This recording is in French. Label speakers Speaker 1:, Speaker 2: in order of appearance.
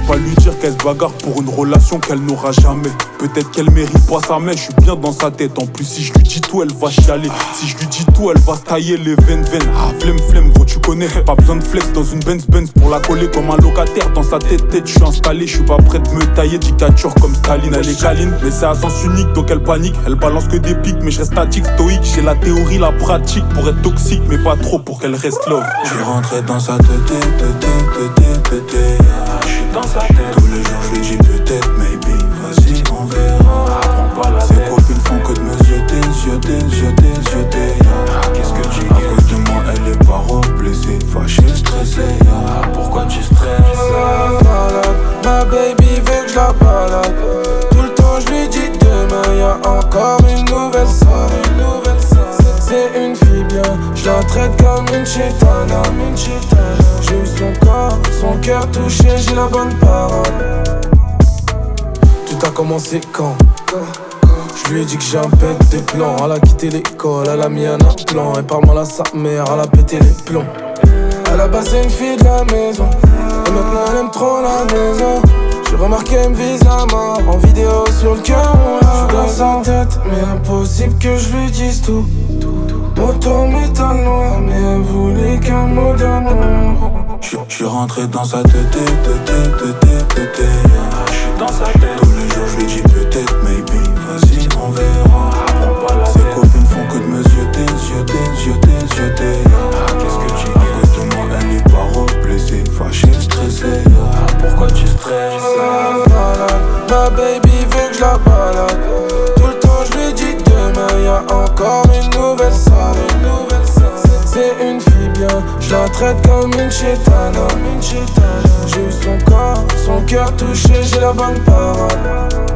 Speaker 1: pas lui dire qu'elle se bagarre pour une relation qu'elle n'aura jamais. Peut-être qu'elle mérite pas sa mère, je suis bien dans sa tête. En plus si je lui dis tout elle va chialer. Si je lui dis tout elle va se tailler les veines. Ah flemme gros tu connais. Pas besoin de flex dans une Benz pour la coller comme un locataire. Dans sa tête je suis installé. Je suis pas prêt de me tailler dictature comme Staline. Elle est câline mais c'est à sens unique donc elle panique. Elle balance que des pics mais je reste statique stoïque. J'ai la théorie, la pratique pour être toxique mais pas trop pour qu'elle reste love.
Speaker 2: Je suis rentré dans sa tête. Je suis dans sa tête. Tous les jours je lui dis peut-être, maybe, vas-y on verra. Ses copines font que de me zioter. Qu'est-ce que tu dis? À cause de moi elle est paro, blessée, fâchée, stressée. Pourquoi tu stresses?
Speaker 3: Ma baby veut que je la balade. Tout le temps je lui dis demain y'a encore une nouvelle soirée. C'est une fille bien, je la traite comme une chétana. J'ai eu son corps, son cœur touché, j'ai la bonne parole. Tout a commencé quand je lui ai dit que j'ai un pet des plans. Elle a quitté l'école, elle a mis un implant. Et par mal à sa mère, elle a pété les plombs. Elle a passé une fille de la maison et maintenant elle aime trop la maison. J'ai remarqué elle me vise la mort en vidéo sur le cœur. J'suis dans sa tête, mais impossible que je lui dise tout. Moto métal noir, mais elle voulait qu'un mot d'amour.
Speaker 2: J'suis rentré dans sa tête. J'suis dans sa tête. Tous les jours je lui dis peut-être, maybe, vas-y on verra. Ses copines font que de me zioter. Qu'est-ce que tu dis? À cause de moi elle est paro, blessée, fâchée, stressée. Pourquoi tu stresses?
Speaker 3: Ma baby veut que je la balade. Tout le temps je lui dis demain y'a encore une nouvelle soirée. C'est une fille bien, je la traite comme une chétana. J'ai eu son corps, son cœur touché, j'ai la bonne parole.